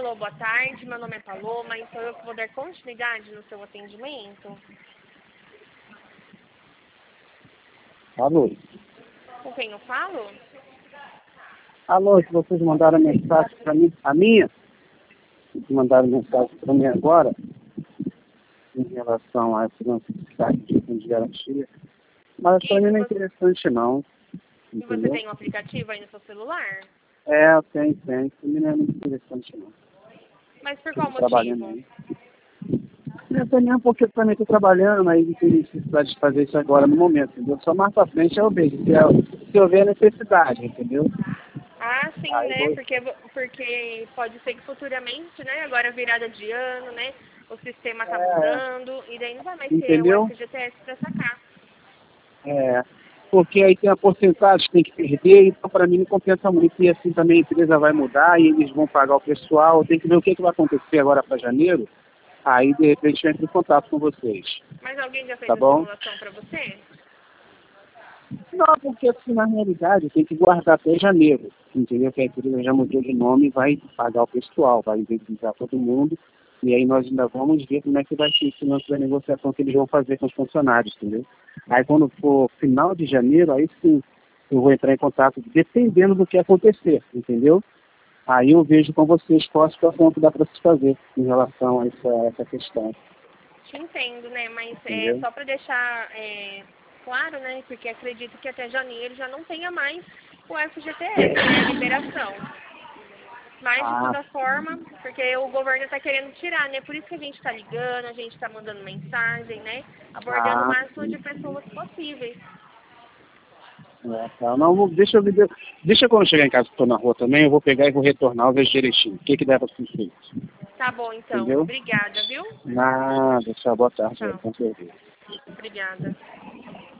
Alô, boa tarde. Meu nome é Paloma e sou eu que vou dar continuidade no seu atendimento. Alô? Com quem eu falo? Alô, que vocês mandaram mensagem para mim, a minha? Vocês mandaram mensagem para mim agora, em relação a essa necessidade de fundo de garantia. Mas para mim não é interessante não. E você Entendeu? tem um aplicativo aí no seu celular? É, eu tenho. Para mim não é muito interessante não. Mas por qual Trabalhando motivo? aí. Também porque eu também estou trabalhando, aí não tem necessidade de fazer isso agora no momento, entendeu? Só mais para frente eu vejo, se houver necessidade, entendeu? Ah, sim, Aí né? vou... Porque pode ser que futuramente, né? Agora virada de ano, né? O sistema tá É, mudando e daí não vai mais ter o entendeu? FGTS para sacar. É, porque aí tem a porcentagem que tem que perder, então para mim não compensa muito. E assim também a empresa vai mudar e eles vão pagar o pessoal. Tem que ver o que vai acontecer agora para janeiro. Aí de repente eu entro em contato com vocês. Mas alguém já fez Tá a bom? simulação para você? Não, porque assim, na realidade tem que guardar até janeiro. Entendeu? Que a empresa já mudou de nome e vai pagar o pessoal, vai indemnizar todo mundo. E aí nós ainda vamos ver como é que vai ser esse lance da negociação que eles vão fazer com os funcionários, entendeu? Aí quando for final de janeiro, aí sim eu vou entrar em contato, dependendo do que acontecer, entendeu? Aí eu vejo com vocês qual a situação que dá para se fazer em relação a essa questão, Te entendo, né? Mas entendeu? só para deixar claro, né? Porque acredito que até janeiro já não tenha mais o FGTS, né? A liberação. Mas, de toda forma, porque o governo está querendo tirar, né? Por isso que a gente está ligando, a gente está mandando mensagem, né? Abordando o máximo de Sim. pessoas possíveis. Tá. Não, deixa quando eu chegar em casa, estou na rua também, eu vou pegar e vou retornar, eu vejo direitinho. O que dá para ser feito? Tá bom, então. Entendeu? Obrigada, viu? Nada, tchau, boa tarde, Tchau. com certeza. Obrigada.